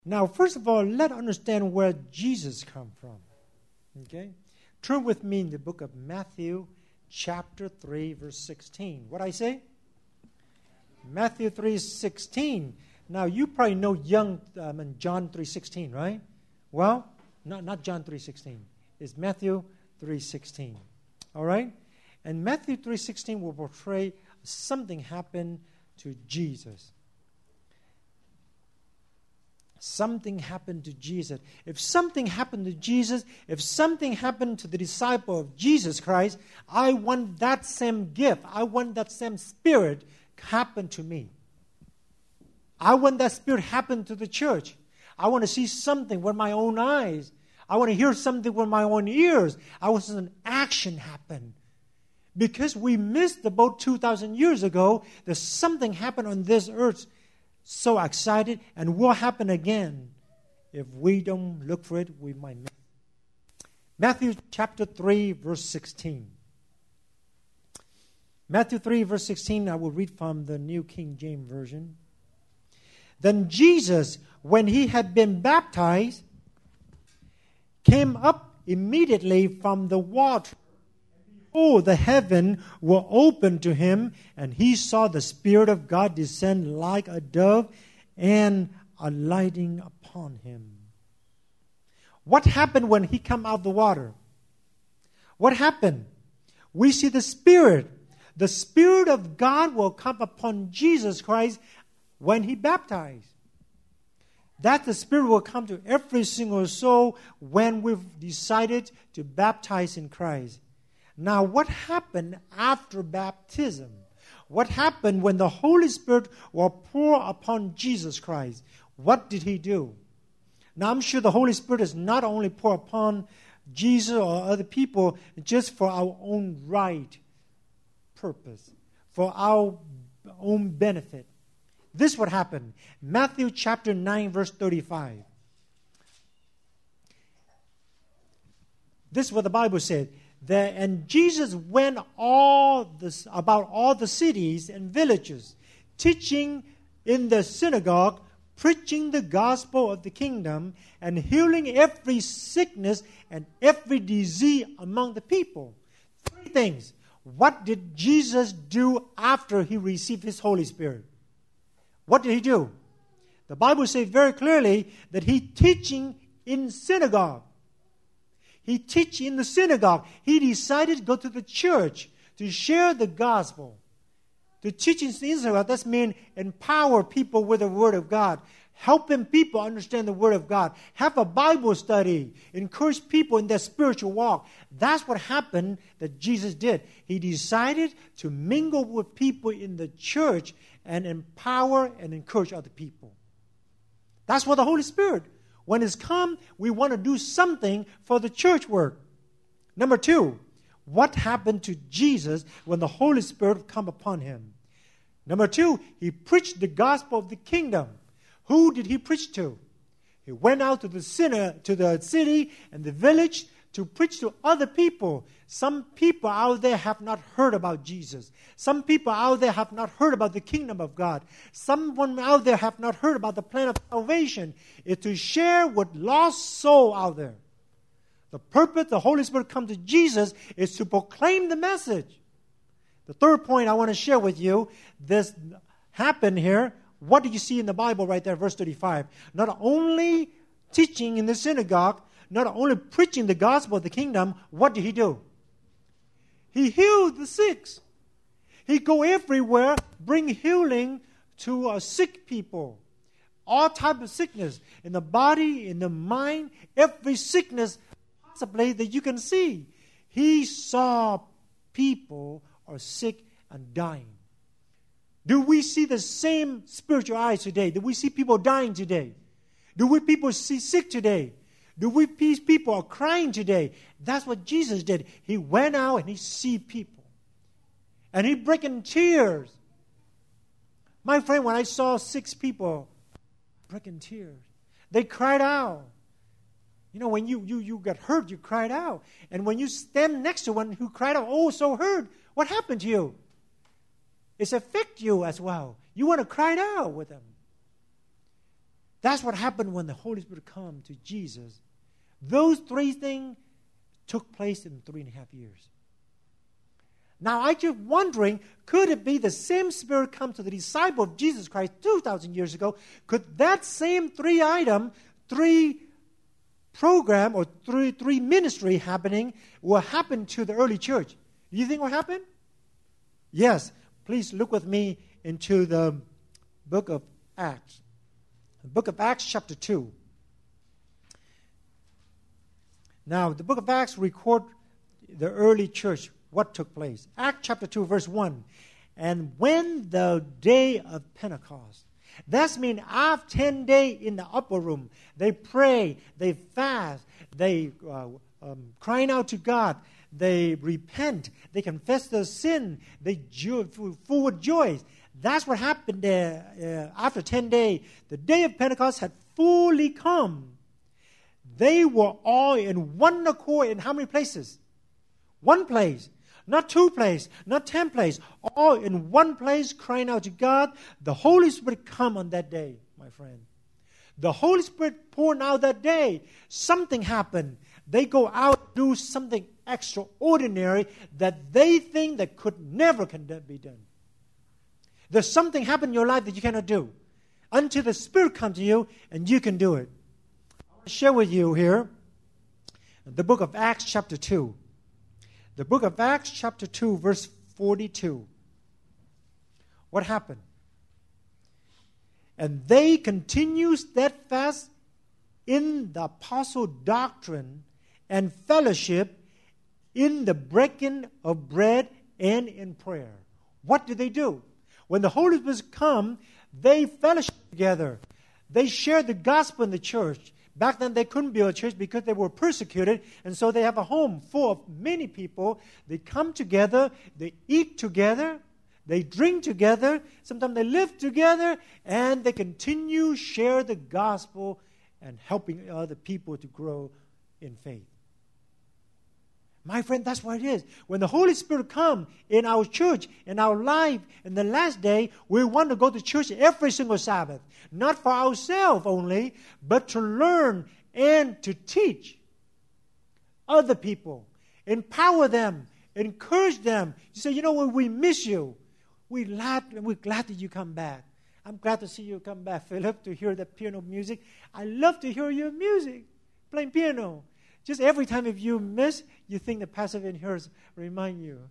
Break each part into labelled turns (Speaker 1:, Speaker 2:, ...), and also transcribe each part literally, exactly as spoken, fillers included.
Speaker 1: Now, first of all, let's understand where Jesus come from. Okay? Turn with me in the book of Matthew, chapter three, verse sixteen. What I say? Matthew three sixteen. Now, you probably know young um, John three sixteen, right? Well, not, not John three sixteen. It's Matthew three sixteen. All right? And Matthew three sixteen will portray something happened to Jesus. Something happened to Jesus. If something happened to Jesus, if something happened to the disciple of Jesus Christ, I want that same gift. I want that same spirit happen to me. I want that spirit happen to the church. I want to see something with my own eyes. I want to hear something with my own ears. I want an action happen. Because we missed about two thousand years ago, there's something happened on this earth. So excited, and will happen again. If we don't look for it, we might miss it. Matthew chapter three, verse sixteen. Matthew three, verse sixteen, I will read from the New King James Version. Then Jesus, when he had been baptized, came up immediately from the water. Oh, the heaven were opened to him, and he saw the Spirit of God descend like a dove and alighting upon him. What happened when he came out of the water? What happened? We see the Spirit. The Spirit of God will come upon Jesus Christ when he baptized. That the Spirit will come to every single soul when we've decided to baptize in Christ. Now, what happened after baptism? What happened when the Holy Spirit will pour upon Jesus Christ? What did he do? Now, I'm sure the Holy Spirit is not only pour upon Jesus or other people just for our own right purpose, for our own benefit. This is what happened. Matthew chapter nine, verse thirty-five. This is what the Bible said. That, and Jesus went all this, about all the cities and villages, teaching in the synagogue, preaching the gospel of the kingdom, and healing every sickness and every disease among the people. Three things. What did Jesus do after he received his Holy Spirit? What did he do? The Bible says very clearly that he teaching in synagogue. He teach in the synagogue. He decided to go to the church to share the gospel. To teach in the synagogue, that means empower people with the Word of God. Helping people understand the Word of God. Have a Bible study. Encourage people in their spiritual walk. That's what happened that Jesus did. He decided to mingle with people in the church and empower and encourage other people. That's what the Holy Spirit. When it's come, we want to do something for the church work. Number two, what happened to Jesus when the Holy Spirit come upon him? Number two, he preached the gospel of the kingdom. Who did he preach to? He went out to the sinner, to the city and the village to preach to other people. Some people out there have not heard about Jesus. Some people out there have not heard about the kingdom of God. Someone out there have not heard about the plan of salvation. It's to share with lost soul out there. The purpose the Holy Spirit comes to Jesus is to proclaim the message. The third point I want to share with you, this happened here. What do you see in the Bible right there, verse thirty-five? Not only teaching in the synagogue, not only preaching the gospel of the kingdom, what did he do? He healed the sick. He go everywhere, bring healing to uh, sick people. All type of sickness in the body, in the mind, every sickness possibly that you can see. He saw people are sick and dying. Do we see the same spiritual eyes today? Do we see people dying today? Do we people see sick today? Do we see people are crying today? That's what Jesus did. He went out and he see people. And he break in tears. My friend, when I saw six people break in tears, they cried out. You know, when you, you, you got hurt, you cried out. And when you stand next to one who cried out, oh, so hurt, what happened to you? It affects you as well. You want to cry out with them. That's what happened when the Holy Spirit came to Jesus. Those three things took place in three and a half years. Now, I'm just wondering, could it be the same Spirit come to the disciple of Jesus Christ two thousand years ago? Could that same three item, three program, or three, three ministry happening will happen to the early church? Do you think will happen? Yes. Please look with me into the book of Acts. The book of Acts chapter two. Now, the book of Acts record the early church, what took place. Acts chapter two, verse one. And when the day of Pentecost, that means after ten days in the upper room, they pray, they fast, they uh, um, crying out to God, they repent, they confess their sin, they jo- full with joy. That's what happened there uh, after ten days. The day of Pentecost had fully come. They were all in one accord in how many places? One place. Not two places, not ten places. All in one place crying out to God. The Holy Spirit come on that day, my friend. The Holy Spirit poured out that day. Something happened. They go out do something extraordinary that they think that could never can be done. There's something happened in your life that you cannot do until the Spirit comes to you and you can do it. I'll share with you here the book of Acts chapter two. The book of Acts chapter two, verse forty-two. What happened? And they continue steadfast in the apostle doctrine and fellowship, in the breaking of bread and in prayer. What did they do? When the Holy Spirit come, they fellowship together. They shared the gospel in the church. Back then they couldn't build a church because they were persecuted, and so they have a home full of many people. They come together, they eat together, they drink together, sometimes they live together, and they continue share the gospel and helping other people to grow in faith. My friend, that's what it is. When the Holy Spirit comes in our church, in our life, in the last day, we want to go to church every single Sabbath. Not for ourselves only, but to learn and to teach other people. Empower them. Encourage them. You say, you know what, we miss you. We're glad, we're glad that you come back. I'm glad to see you come back, Philip, to hear the piano music. I love to hear your music, playing piano. Just every time if you miss, you think the pastor in here remind you.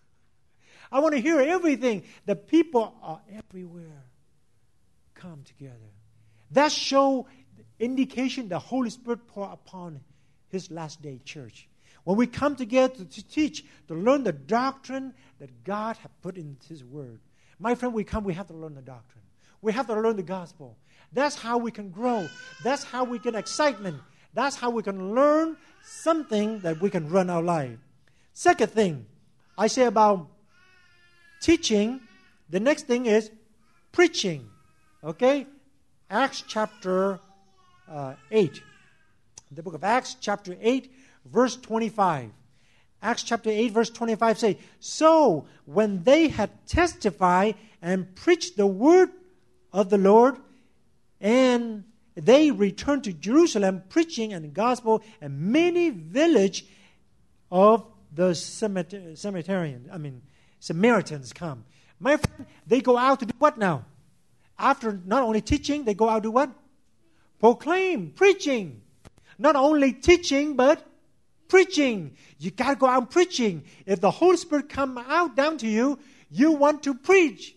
Speaker 1: I want to hear everything. The people are everywhere. Come together. That show indication the Holy Spirit pour upon His last day church. When we come together to, to teach, to learn the doctrine that God has put in His Word. My friend, we come, we have to learn the doctrine. We have to learn the gospel. That's how we can grow. That's how we get excitement. That's how we can learn something that we can run our life. Second thing, I say about teaching, the next thing is preaching. Okay? Acts chapter uh, eight. The book of Acts chapter eight, verse twenty-five. Acts chapter eight, verse twenty-five say, so when they had testified and preached the word of the Lord, and they returned to Jerusalem, preaching and the gospel, and many village of the Samaritans, I mean, Samaritans come. My friend, they go out to do what now? After not only teaching, they go out to what? Proclaim, preaching. Not only teaching, but preaching. You got to go out preaching. If the Holy Spirit come out down to you, you want to preach.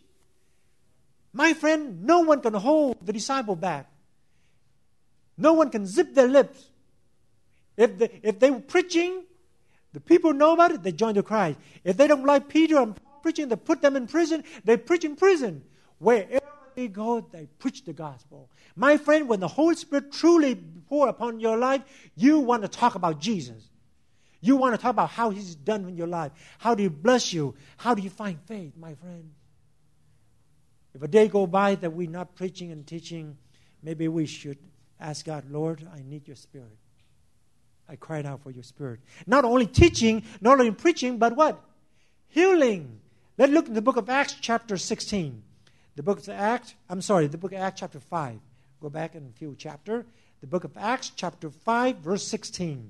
Speaker 1: My friend, no one can hold the disciple back. No one can zip their lips. If they, if they were preaching, the people know about it, they join the Christ. If they don't like Peter and Paul preaching, they put them in prison, they preach in prison. Wherever they go, they preach the gospel. My friend, when the Holy Spirit truly pour upon your life, you want to talk about Jesus. You want to talk about how He's done in your life. How do He bless you? How do you find faith, my friend? If a day go by that we're not preaching and teaching, maybe we should ask God, Lord, I need your Spirit. I cried out for your Spirit. Not only teaching, not only preaching, but what? Healing. Let's look in the book of Acts chapter sixteen. The book of Acts, I'm sorry, the book of Acts chapter five, Go back in a few chapters. The book of Acts, chapter five, verse sixteen.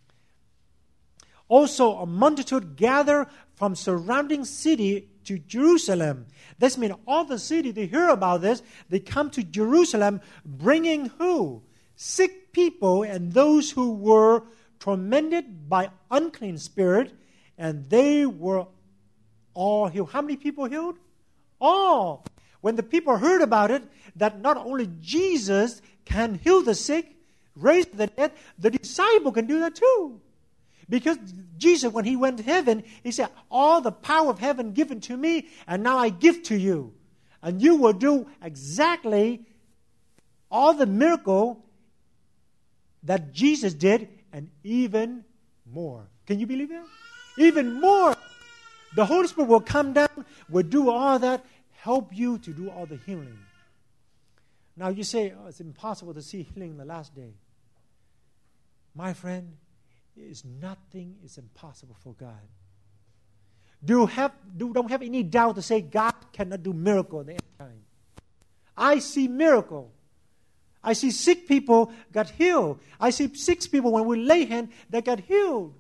Speaker 1: Also, a multitude gathered from surrounding city to Jerusalem. This means all the city, they hear about this. They come to Jerusalem bringing who? Sick people and those who were tormented by unclean spirit, and they were all healed. How many people healed? All. When the people heard about it, that not only Jesus can heal the sick, raise the dead, the disciple can do that too. Because Jesus, when he went to heaven, he said, all the power of heaven given to me, and now I give to you. And you will do exactly all the miracle that Jesus did, and even more. Can you believe that? Even more. The Holy Spirit will come down, will do all that, help you to do all the healing. Now you say, oh, it's impossible to see healing in the last day. My friend, is nothing is impossible for God. Do have do don't have any doubt to say God cannot do miracle at the end time. I see miracle. I see sick people got healed. I see sick people when we lay hands that got healed.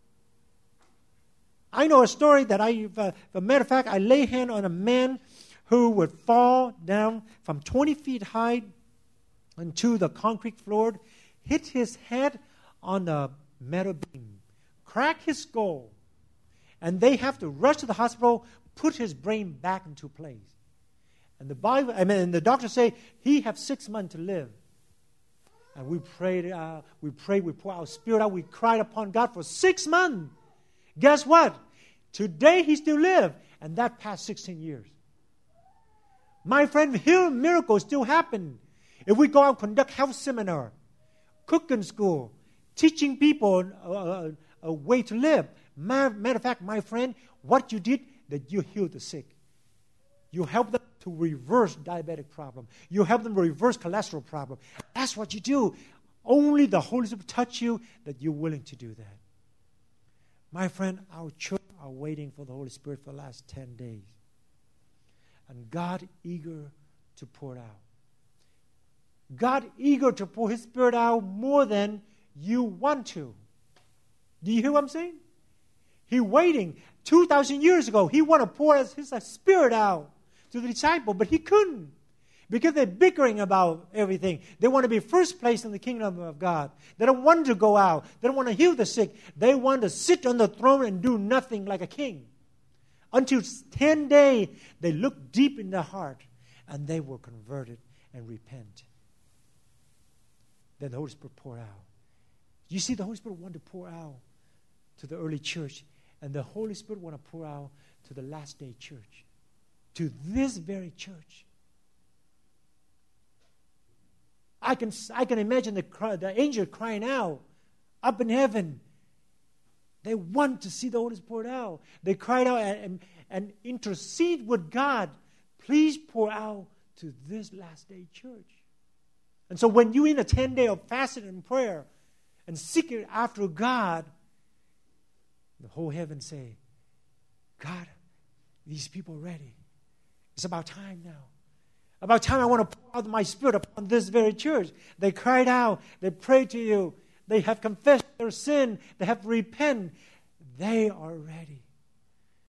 Speaker 1: I know a story that I, uh, as a matter of fact, I lay hand on a man who would fall down from twenty feet high into the concrete floor, hit his head on the metal beam, crack his skull, and they have to rush to the hospital, put his brain back into place. And the Bible, I mean, and the doctors say he has six months to live. And we prayed, uh, we prayed, we poured our spirit out, we cried upon God for six months. Guess what? Today he still lives, and that past sixteen years. My friend, healing miracles still happen. If we go out and conduct health seminar, cooking school, teaching people a, a, a way to live. Matter of fact, my friend, what you did, that you healed the sick. You help them to reverse diabetic problem. You help them reverse cholesterol problem. That's what you do. Only the Holy Spirit touch you that you're willing to do that. My friend, our church are waiting for the Holy Spirit for the last ten days. And God eager to pour it out. God eager to pour His Spirit out more than you want to. Do you hear what I'm saying? He waiting. two thousand years ago, He wanted to pour His, his Spirit out to the disciple, but He couldn't. Because they're bickering about everything. They want to be first place in the kingdom of God. They don't want to go out. They don't want to heal the sick. They want to sit on the throne and do nothing like a king. Until ten days, they look deep in their heart, and they were converted and repent. Then the Holy Spirit poured out. You see, the Holy Spirit wanted to pour out to the early church, and the Holy Spirit want to pour out to the last day church, to this very church. I can I can imagine the cry, the angel crying out up in heaven. They want to see the Holy Spirit poured out. They cried out and, and, and intercede with God. Please pour out to this last day church. And so when you're in a ten day of fasting and prayer and seeking after God, the whole heaven say, God, these people are ready. It's about time now. About time I want to pour out my Spirit upon this very church. They cried out. They prayed to you. They have confessed their sin. They have repented. They are ready.